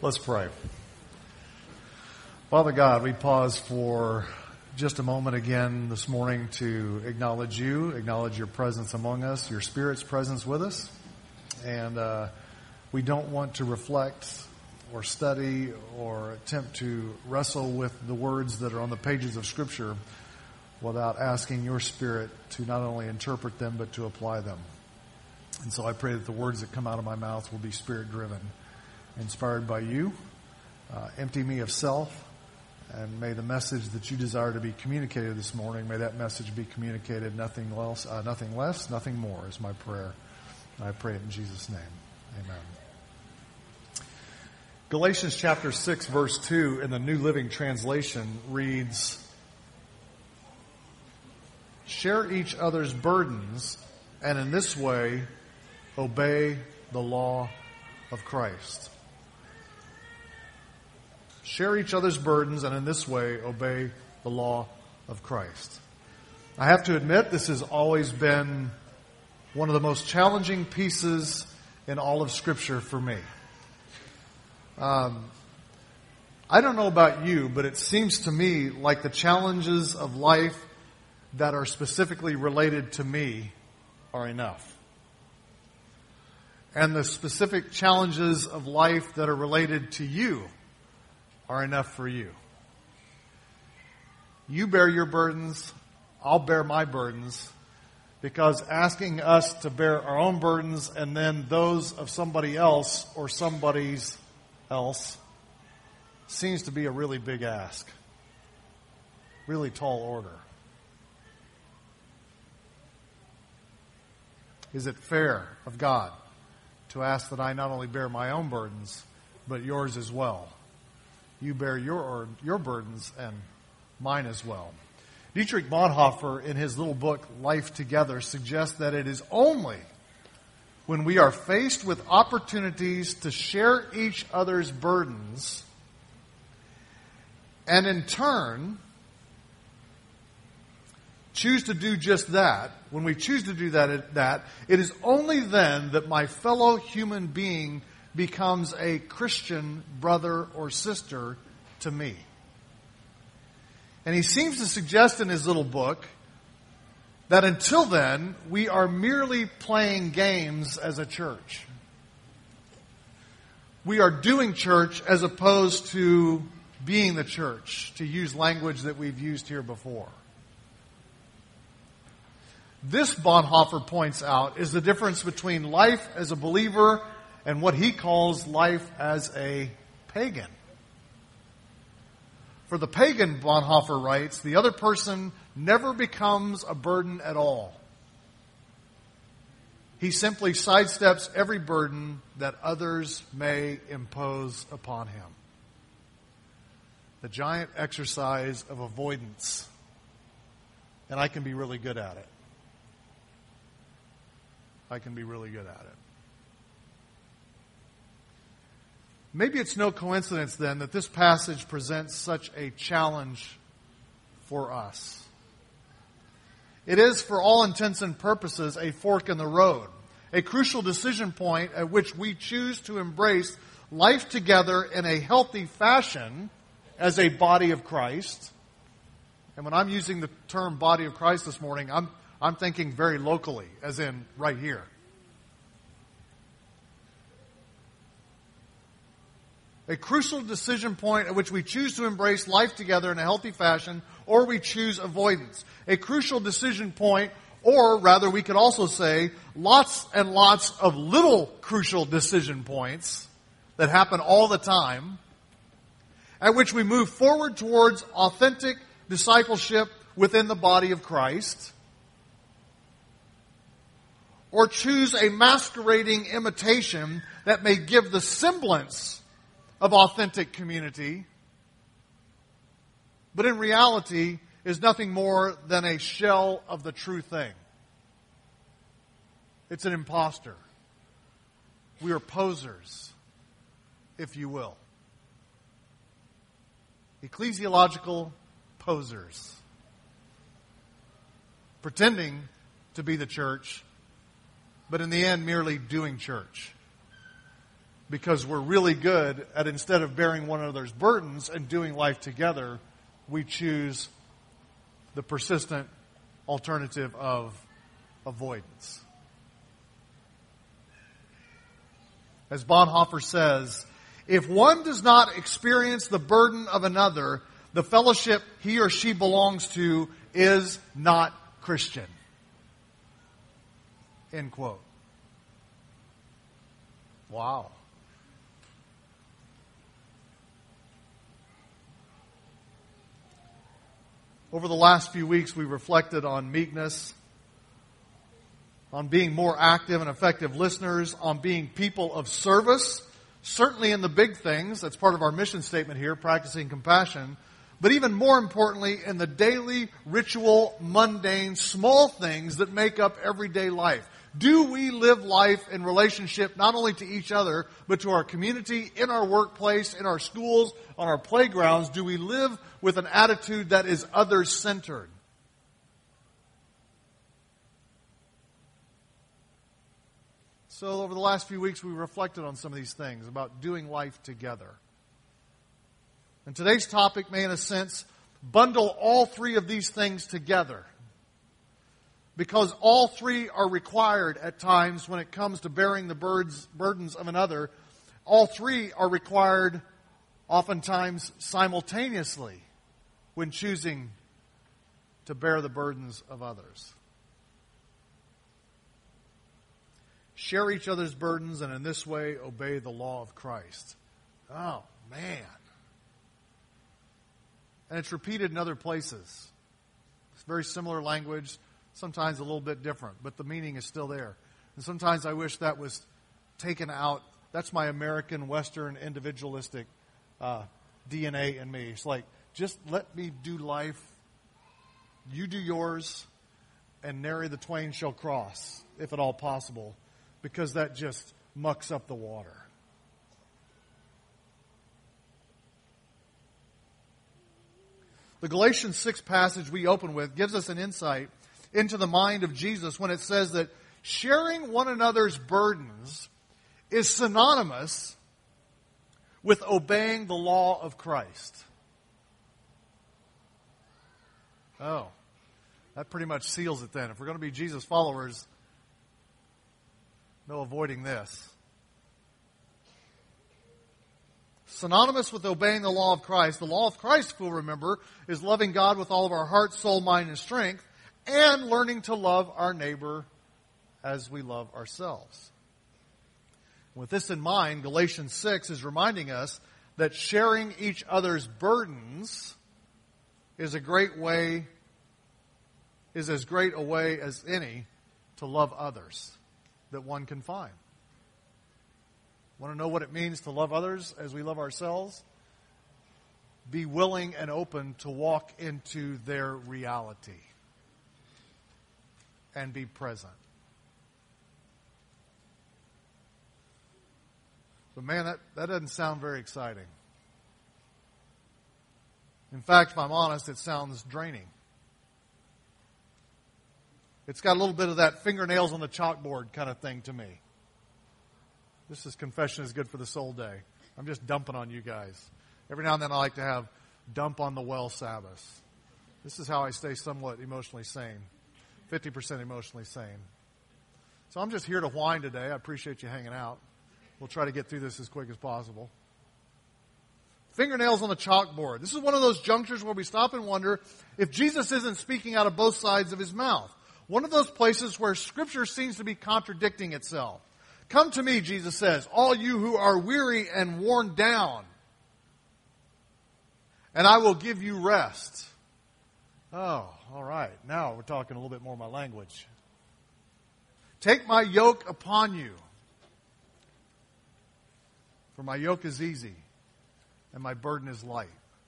Let's pray. Father God, we pause for just a moment again this morning to acknowledge you, acknowledge your presence among us, your Spirit's presence with us. And we don't want to reflect or study or attempt to wrestle with the words that are on the pages of Scripture without asking your Spirit to not only interpret them but to apply them. And so I pray that the words that come out of my mouth will be Spirit-driven, inspired by you. Empty me of self, and may the message that you desire to be communicated this morning, may that message be communicated, nothing less, nothing more is my prayer. I pray it in Jesus' name. Amen. Galatians chapter 6, verse 2 in the New Living Translation reads, "Share each other's burdens, and in this way obey the law of Christ." Share each other's burdens, and in this way obey the law of Christ. I have to admit, this has always been one of the most challenging pieces in all of Scripture for me. I don't know about you, but it seems to me like the challenges of life that are specifically related to me are enough. And the specific challenges of life that are related to you are enough for you. You bear your burdens, I'll bear my burdens, because asking us to bear our own burdens and then those of somebody else or somebody's else seems to be a really big ask. Really tall order. Is it fair of God to ask that I not only bear my own burdens, but yours as well? You bear your burdens and mine as well. Dietrich Bonhoeffer, in his little book, Life Together, suggests that it is only when we are faced with opportunities to share each other's burdens and in turn choose to do just that, when we choose to do that, it is only then that my fellow human being becomes a Christian brother or sister to me. And he seems to suggest in his little book that until then, we are merely playing games as a church. We are doing church as opposed to being the church, to use language that we've used here before. This, Bonhoeffer points out, is the difference between life as a believer and what he calls life as a pagan. For the pagan, Bonhoeffer writes, the other person never becomes a burden at all. He simply sidesteps every burden that others may impose upon him. The giant exercise of avoidance. And I can be really good at it. Maybe it's no coincidence then that this passage presents such a challenge for us. It is, for all intents and purposes, a fork in the road, a crucial decision point at which we choose to embrace life together in a healthy fashion as a body of Christ. And when I'm using the term body of Christ this morning, I'm thinking very locally, as in right here. A crucial decision point at which we choose to embrace life together in a healthy fashion, or we choose avoidance. A crucial decision point, or rather we could also say lots and lots of little crucial decision points that happen all the time, at which we move forward towards authentic discipleship within the body of Christ, or choose a masquerading imitation that may give the semblance of authentic community, but in reality is nothing more than a shell of the true thing. It's an imposter. We are posers, if you will. Ecclesiological posers. Pretending to be the church, but in the end merely doing church. because we're really good at, instead of bearing one another's burdens and doing life together, we choose the persistent alternative of avoidance. As Bonhoeffer says, if one does not experience the burden of another, the fellowship he or she belongs to is not Christian. End quote. Wow. Over the last few weeks, we reflected on meekness, on being more active and effective listeners, on being people of service, certainly in the big things. That's part of our mission statement here, practicing compassion. But even more importantly, in the daily, ritual, mundane, small things that make up everyday life. Do we live life in relationship not only to each other, but to our community, in our workplace, in our schools, on our playgrounds? Do we live with an attitude that is others-centered? So over the last few weeks, we reflected on some of these things about doing life together. And today's topic may, in a sense, bundle all three of these things together. Because all three are required at times when it comes to bearing the burdens of another. All three are required oftentimes simultaneously when choosing to bear the burdens of others. Share each other's burdens and in this way obey the law of Christ. Oh, man. And it's repeated in other places. It's very similar language. Sometimes a little bit different, but the meaning is still there. And sometimes I wish that was taken out. That's my American, Western, individualistic DNA in me. It's like, just let me do life. You do yours, and nary the twain shall cross, if at all possible, because that just mucks up the water. The Galatians 6 passage we open with gives us an insight into the mind of Jesus when it says that sharing one another's burdens is synonymous with obeying the law of Christ. Oh, that pretty much seals it then. If we're going to be Jesus followers, no avoiding this. Synonymous with obeying the law of Christ. The law of Christ, if we'll remember, is loving God with all of our heart, soul, mind, and strength, and learning to love our neighbor as we love ourselves. With this in mind, Galatians 6 is reminding us that sharing each other's burdens is as great a way as any to love others that one can find. Want to know what it means to love others as we love ourselves? Be willing and open to walk into their reality and be present. But man, that doesn't sound very exciting. In fact, if I'm honest, it sounds draining. It's got a little bit of that fingernails on the chalkboard kind of thing to me. This is Confession is Good for the Soul Day. I'm just dumping on you guys. Every now and then I like to have dump on the well Sabbath. This is how I stay somewhat emotionally sane. 50% emotionally sane. So I'm just here to whine today. I appreciate you hanging out. We'll try to get through this as quick as possible. Fingernails on the chalkboard. This is one of those junctures where we stop and wonder if Jesus isn't speaking out of both sides of his mouth. One of those places where Scripture seems to be contradicting itself. Come to me, Jesus says, all you who are weary and worn down, and I will give you rest. Oh, all right. Now we're talking a little bit more my language. Take my yoke upon you, for my yoke is easy and my burden is light.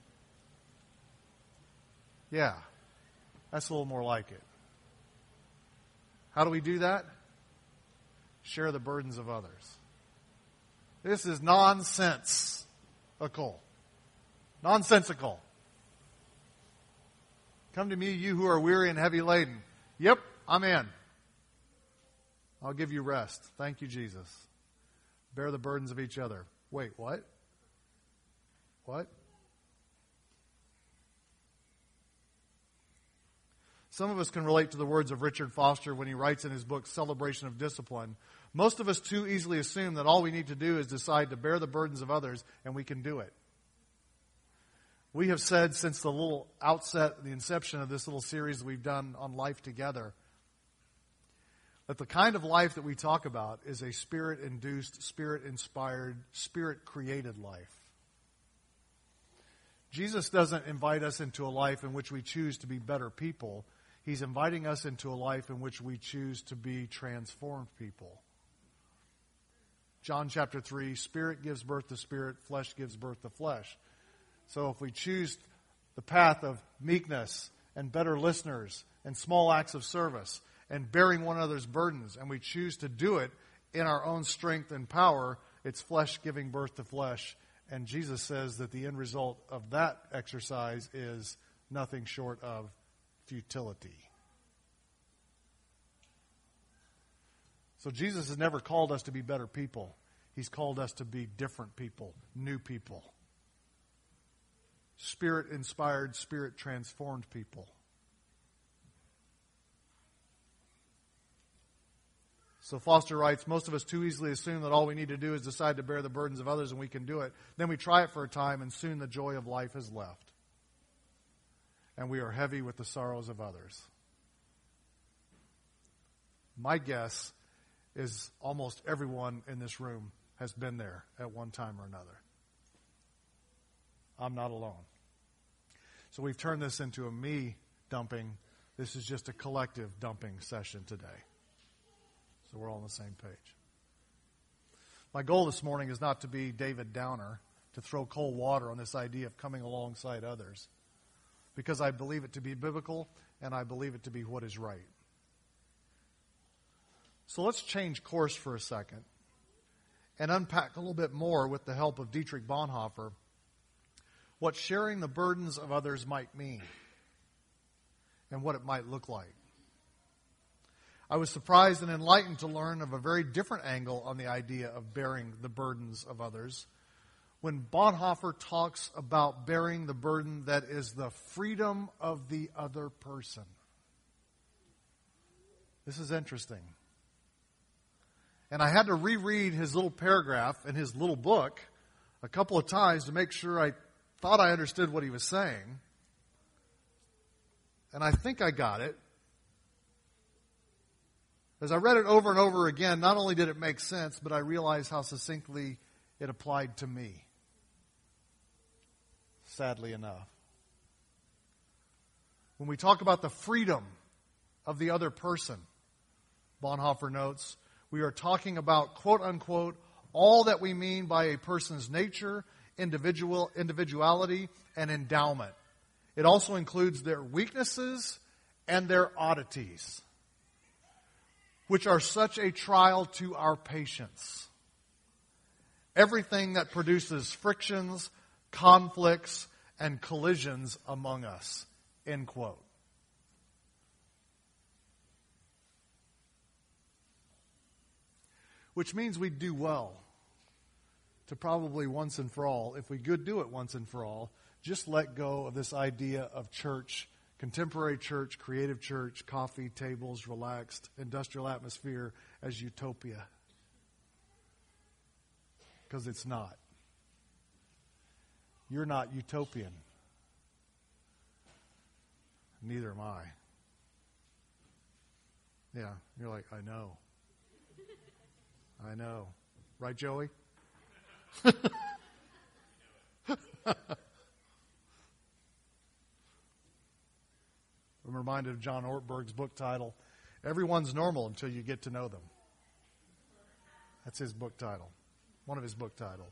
Yeah, that's a little more like it. How do we do that? Share the burdens of others. This is nonsensical. Nonsensical. Come to me, you who are weary and heavy laden. Yep, I'm in. I'll give you rest. Thank you, Jesus. Bear the burdens of each other. Wait, what? What? Some of us can relate to the words of Richard Foster when he writes in his book, Celebration of Discipline. Most of us too easily assume that all we need to do is decide to bear the burdens of others, and we can do it. We have said since the little outset, the inception of this little series that we've done on life together, that the kind of life that we talk about is a Spirit-induced, Spirit-inspired, Spirit-created life. Jesus doesn't invite us into a life in which we choose to be better people. He's inviting us into a life in which we choose to be transformed people. John chapter 3, Spirit gives birth to spirit, flesh gives birth to flesh. So if we choose the path of meekness and better listeners and small acts of service and bearing one another's burdens, and we choose to do it in our own strength and power, it's flesh giving birth to flesh. And Jesus says that the end result of that exercise is nothing short of futility. So Jesus has never called us to be better people. He's called us to be different people, new people. Spirit-inspired, Spirit-transformed people. So Foster writes, most of us too easily assume that all we need to do is decide to bear the burdens of others and we can do it. Then we try it for a time and soon the joy of life is left. And we are heavy with the sorrows of others. My guess is almost everyone in this room has been there at one time or another. I'm not alone. So we've turned this into a me dumping. This is just a collective dumping session today. So we're all on the same page. My goal this morning is not to be David Downer, to throw cold water on this idea of coming alongside others, because I believe it to be biblical and I believe it to be what is right. So let's change course for a second and unpack a little bit more with the help of Dietrich Bonhoeffer what sharing the burdens of others might mean and what it might look like. I was surprised and enlightened to learn of a very different angle on the idea of bearing the burdens of others when Bonhoeffer talks about bearing the burden that is the freedom of the other person. This is interesting. And I had to reread his little paragraph in his little book a couple of times to make sure I thought I understood what he was saying. And I think I got it. As I read it over and over again, not only did it make sense, but I realized how succinctly it applied to me. Sadly enough. When we talk about the freedom of the other person, Bonhoeffer notes, we are talking about, quote unquote, all that we mean by a person's nature, individuality, and endowment. It also includes their weaknesses and their oddities, which are such a trial to our patience. Everything that produces frictions, conflicts, and collisions among us. End quote. Which means we'd do well to probably once and for all, if we could do it once and for all, just let go of this idea of church, contemporary church, creative church, coffee tables, relaxed, industrial atmosphere as utopia. Because it's not. You're not utopian. Neither am I. Yeah, you're like, I know. I know. Right, Joey? I'm reminded of John Ortberg's book title, Everyone's Normal Until You Get to Know Them. That's his book title. One of his book titles.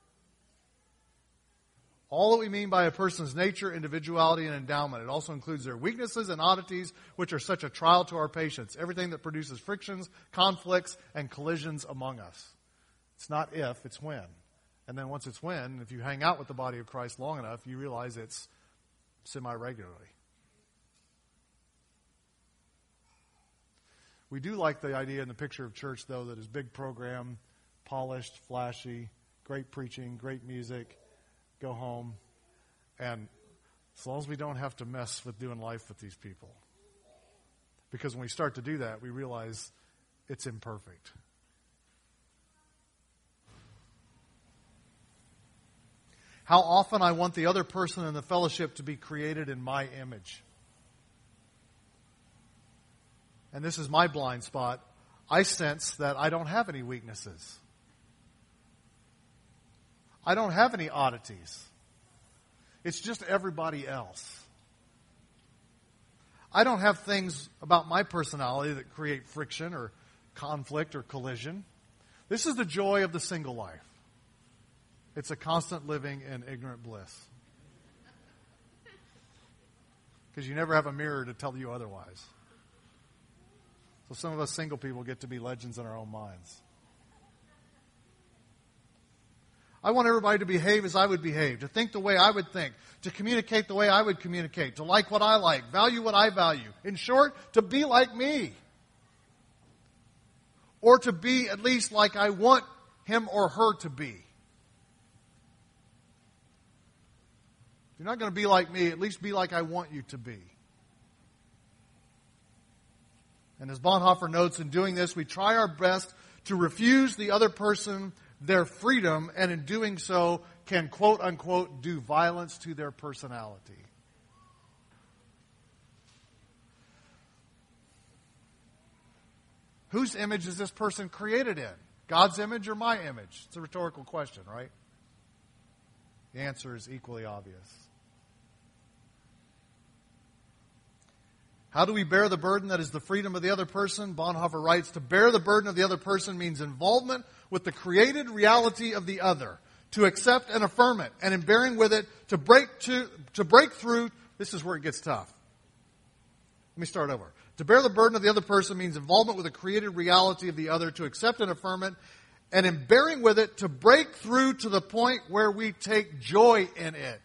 All that we mean by a person's nature, individuality, and endowment. It also includes their weaknesses and oddities, which are such a trial to our patience. Everything that produces frictions, conflicts, and collisions among us. It's not if, it's when. And then once it's when, if you hang out with the body of Christ long enough, you realize it's semi-regularly. We do like the idea in the picture of church, though, that is big program, polished, flashy, great preaching, great music, go home. And as long as we don't have to mess with doing life with these people. Because when we start to do that, we realize it's imperfect. How often I want the other person in the fellowship to be created in my image. And this is my blind spot. I sense that I don't have any weaknesses. I don't have any oddities. It's just everybody else. I don't have things about my personality that create friction or conflict or collision. This is the joy of the single life. It's a constant living in ignorant bliss. Because you never have a mirror to tell you otherwise. So some of us single people get to be legends in our own minds. I want everybody to behave as I would behave, to think the way I would think, to communicate the way I would communicate, to like what I like, value what I value. In short, to be like me. Or to be at least like I want him or her to be. If you're not going to be like me, at least be like I want you to be. And as Bonhoeffer notes, in doing this, we try our best to refuse the other person their freedom, and in doing so can, quote unquote, do violence to their personality. Whose image is this person created in? God's image or my image? It's a rhetorical question, right? The answer is equally obvious. How do we bear the burden that is the freedom of the other person? Bonhoeffer writes, to bear the burden of the other person means involvement with the created reality of the other, to accept and affirm it, and in bearing with it, to break through. This is where it gets tough. Let me start over. To bear the burden of the other person means involvement with the created reality of the other, to accept and affirm it, and in bearing with it, to break through to the point where we take joy in it.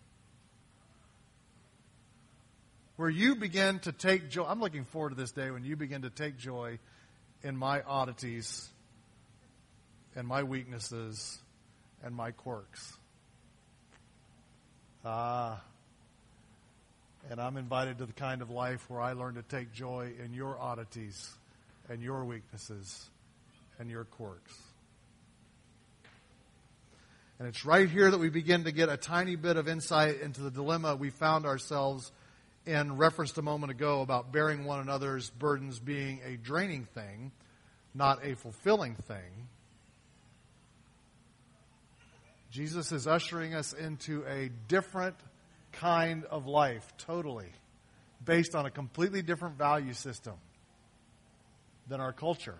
Where you begin to take joy. I'm looking forward to this day when you begin to take joy in my oddities and my weaknesses and my quirks. And I'm invited to the kind of life where I learn to take joy in your oddities and your weaknesses and your quirks. And it's right here that we begin to get a tiny bit of insight into the dilemma we found ourselves in, referenced a moment ago about bearing one another's burdens being a draining thing, not a fulfilling thing. Jesus is ushering us into a different kind of life, totally, based on a completely different value system than our culture.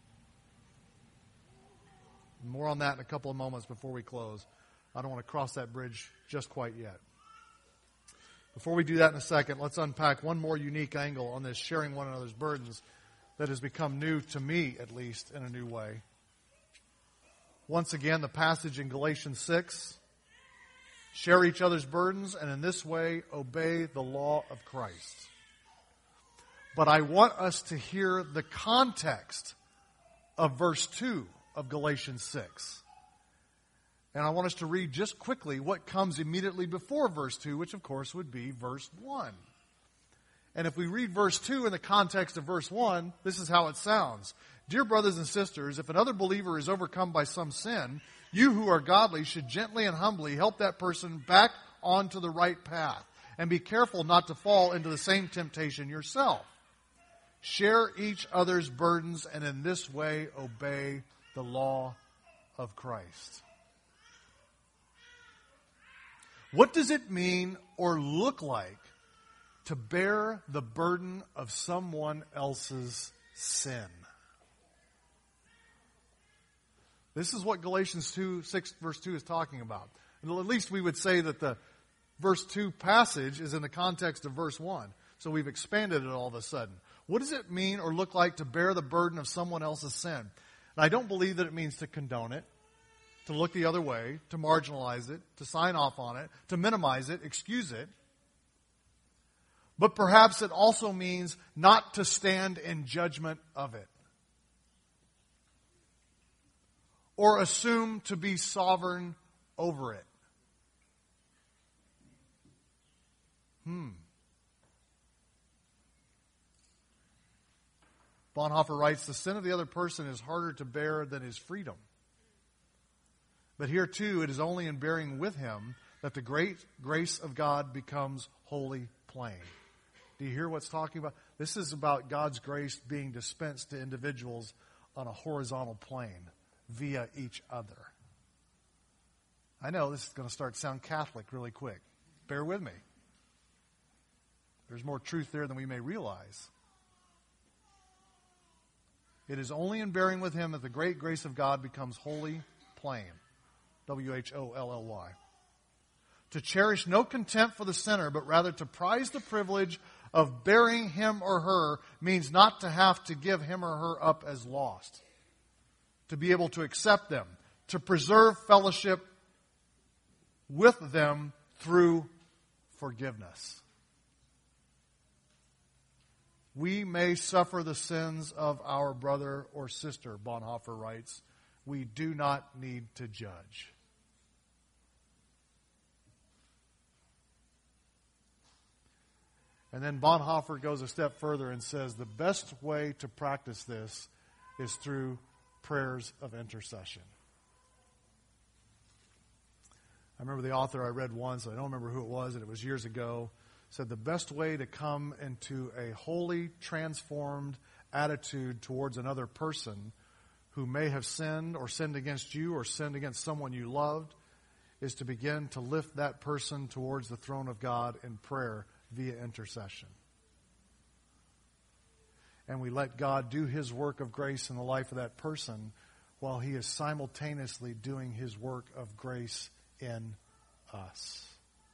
More on that in a couple of moments before we close. I don't want to cross that bridge just quite yet. Before we do that in a second, let's unpack one more unique angle on this sharing one another's burdens that has become new to me, at least, in a new way. Once again, the passage in Galatians 6. Share each other's burdens, and in this way, obey the law of Christ. But I want us to hear the context of verse 2 of Galatians 6. And I want us to read just quickly what comes immediately before verse 2, which of course would be verse 1. And if we read verse 2 in the context of verse 1, this is how it sounds. Dear brothers and sisters, if another believer is overcome by some sin, you who are godly should gently and humbly help that person back onto the right path. And be careful not to fall into the same temptation yourself. Share each other's burdens, and in this way obey the law of Christ. What does it mean or look like to bear the burden of someone else's sin? This is what Galatians 6 verse 2 is talking about. And at least we would say that the verse 2 passage is in the context of verse 1. So we've expanded it all of a sudden. What does it mean or look like to bear the burden of someone else's sin? And I don't believe that it means to condone it, to look the other way, to marginalize it, to sign off on it, to minimize it, excuse it. But perhaps it also means not to stand in judgment of it. or assume to be sovereign over it. Bonhoeffer writes, the sin of the other person is harder to bear than his freedom. But here too, it is only in bearing with him that the great grace of God becomes wholly plain. Do you hear what's talking about? This is about God's grace being dispensed to individuals on a horizontal plane via each other. I know this is going to start to sound Catholic really quick. Bear with me. There's more truth there than we may realize. It is only in bearing with him that the great grace of God becomes wholly plain. W-H-O-L-L-Y. To cherish no contempt for the sinner, but rather to prize the privilege of bearing him or her means not to have to give him or her up as lost. To be able to accept them. To preserve fellowship with them through forgiveness. We may suffer the sins of our brother or sister, Bonhoeffer writes. We do not need to judge. And then Bonhoeffer goes a step further and says the best way to practice this is through prayers of intercession. I remember the author I read once, I don't remember who it was, and it was years ago, said the best way to come into a wholly transformed attitude towards another person who may have sinned or sinned against you or sinned against someone you loved is to begin to lift that person towards the throne of God in prayer via intercession. And we let God do his work of grace in the life of that person while he is simultaneously doing his work of grace in us.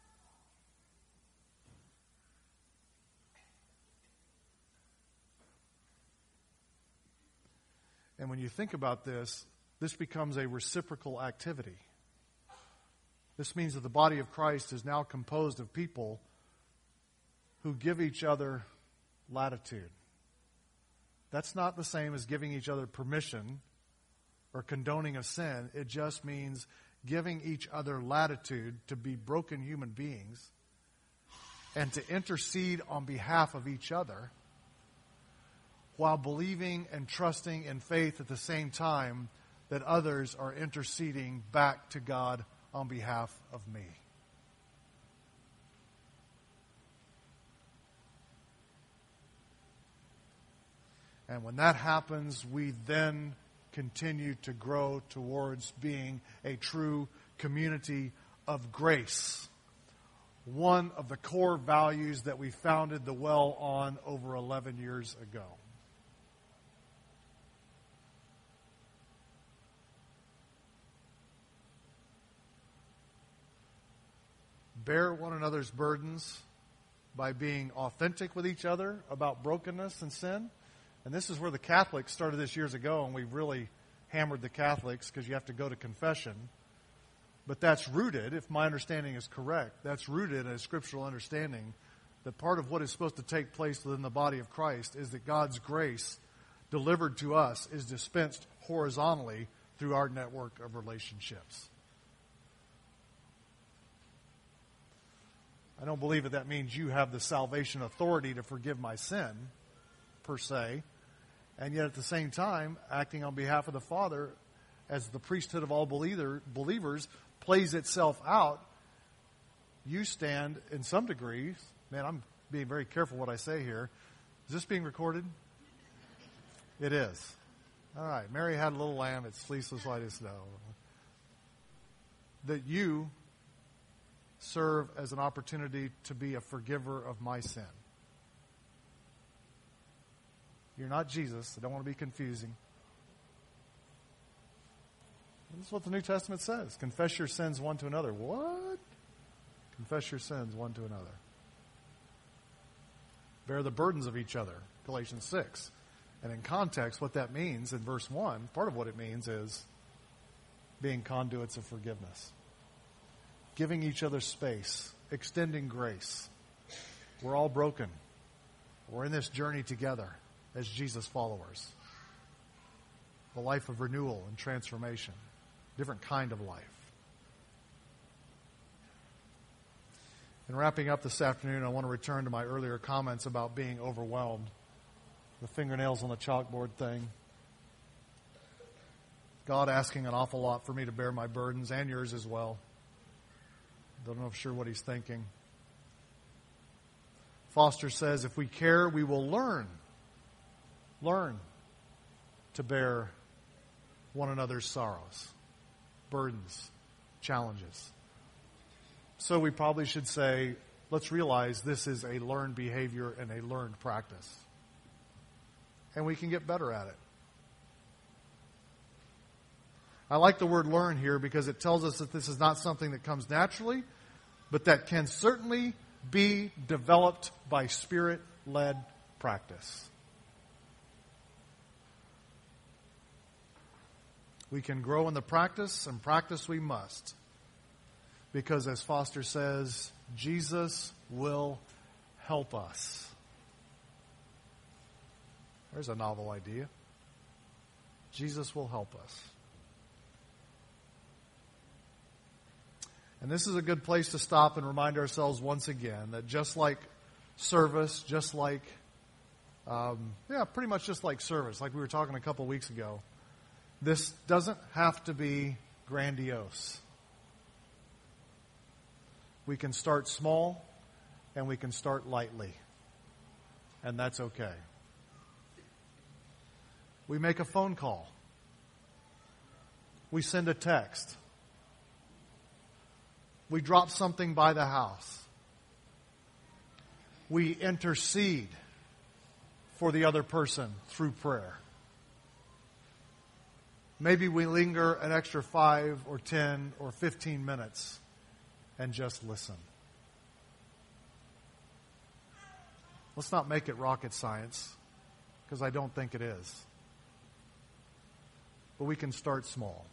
And when you think about this, this becomes a reciprocal activity. This means that the body of Christ is now composed of people who give each other latitude. That's not the same as giving each other permission or condoning of sin. It just means giving each other latitude to be broken human beings and to intercede on behalf of each other while believing and trusting in faith at the same time that others are interceding back to God on behalf of me. And when that happens, we then continue to grow towards being a true community of grace. One of the core values that we founded the Well on over 11 years ago. Bear one another's burdens by being authentic with each other about brokenness and sin. And this is where the Catholics started this years ago, and we've really hammered the Catholics because you have to go to confession. But that's rooted, if my understanding is correct, that's rooted in a scriptural understanding that part of what is supposed to take place within the body of Christ is that God's grace delivered to us is dispensed horizontally through our network of relationships. I don't believe that means you have the salvation authority to forgive my sin, per se, and yet at the same time, acting on behalf of the Father as the priesthood of all believers plays itself out. You stand, in some degree, man, I'm being very careful what I say here. Is this being recorded? It is. All right. Mary had a little lamb, it's fleeceless white as snow. That you serve as an opportunity to be a forgiver of my sin. You're not Jesus. I don't want to be confusing. This is what the New Testament says. Confess your sins one to another. What? Confess your sins one to another. Bear the burdens of each other. Galatians 6. And in context, what that means in verse 1, part of what it means is being conduits of forgiveness. Giving each other space. Extending grace. We're all broken. We're in this journey together as Jesus followers. The life of renewal and transformation. different kind of life. In wrapping up this afternoon, I want to return to my earlier comments about being overwhelmed. The fingernails on the chalkboard thing. God asking an awful lot for me to bear my burdens, and yours as well. Don't know for sure what he's thinking. Foster says, if we care, we will learn. Learn to bear one another's sorrows, burdens, challenges. So we probably should say, let's realize this is a learned behavior and a learned practice. And we can get better at it. I like the word learn here because it tells us that this is not something that comes naturally, but that can certainly be developed by Spirit-led practice. We can grow in the practice, and practice we must. Because as Foster says, Jesus will help us. There's a novel idea. Jesus will help us. And this is a good place to stop and remind ourselves once again that just like service, just like, pretty much just like service, like we were talking a couple weeks ago, this doesn't have to be grandiose. We can start small and we can start lightly. And that's okay. We make a phone call. We send a text. We drop something by the house. We intercede for the other person through prayer. Maybe we linger an extra 5 or 10 or 15 minutes and just listen. Let's not make it rocket science, because I don't think it is. But we can start small.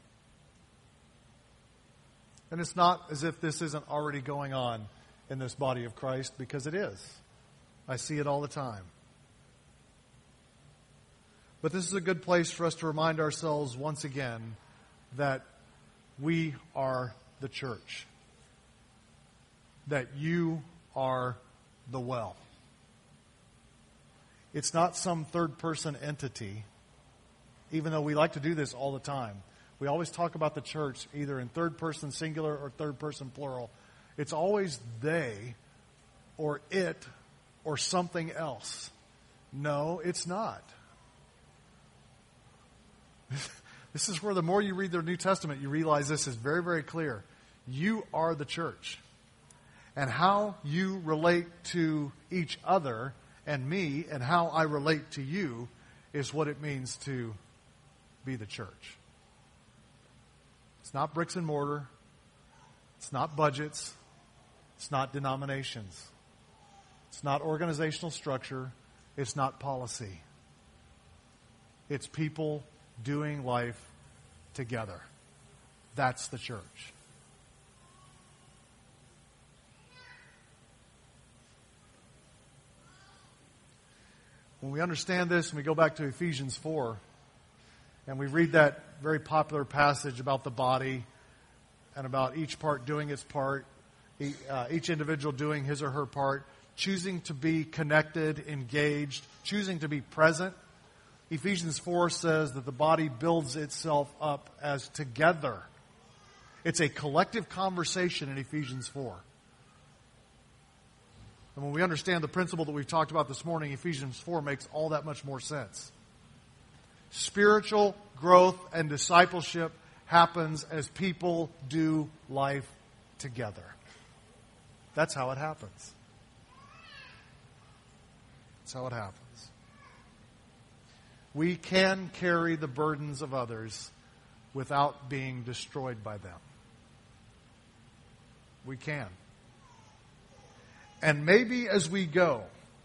And it's not as if this isn't already going on in this body of Christ, because it is. I see it all the time. But this is a good place for us to remind ourselves once again that we are the church. That you are the well. It's not some third-person entity, even though we like to do this all the time. We always talk about the church either in third-person singular or third-person plural. It's always they or it or something else. No, it's not. This is where the more you read the New Testament, you realize this is very, very clear. You are the church. And how you relate to each other and me and how I relate to you is what it means to be the church. It's not bricks and mortar. It's not budgets. It's not denominations. It's not organizational structure. It's not policy. It's people doing life together. That's the church. When we understand this and we go back to Ephesians 4 and we read that very popular passage about the body and about each part doing its part, each individual doing his or her part, choosing to be connected, engaged, choosing to be present, Ephesians 4 says that the body builds itself up as together. It's a collective conversation in Ephesians 4. And when we understand the principle that we've talked about this morning, Ephesians 4 makes all that much more sense. Spiritual growth and discipleship happens as people do life together. That's how it happens. That's how it happens. We can carry the burdens of others without being destroyed by them. We can. And maybe as we go,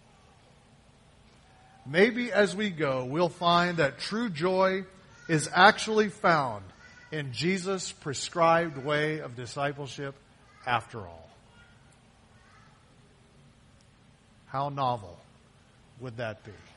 we'll find that true joy is actually found in Jesus' prescribed way of discipleship after all. How novel would that be?